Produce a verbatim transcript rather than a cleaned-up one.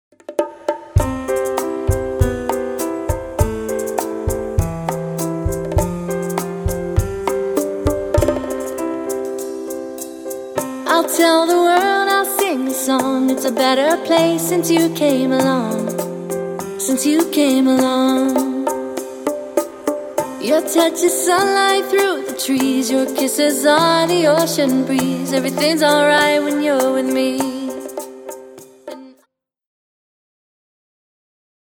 I'll tell the world, I'll sing a song. It's a better place since you came along. Since you came along. Your touch is sunlight through the trees. Your kisses are the ocean breeze. Everything's alright when you're with me.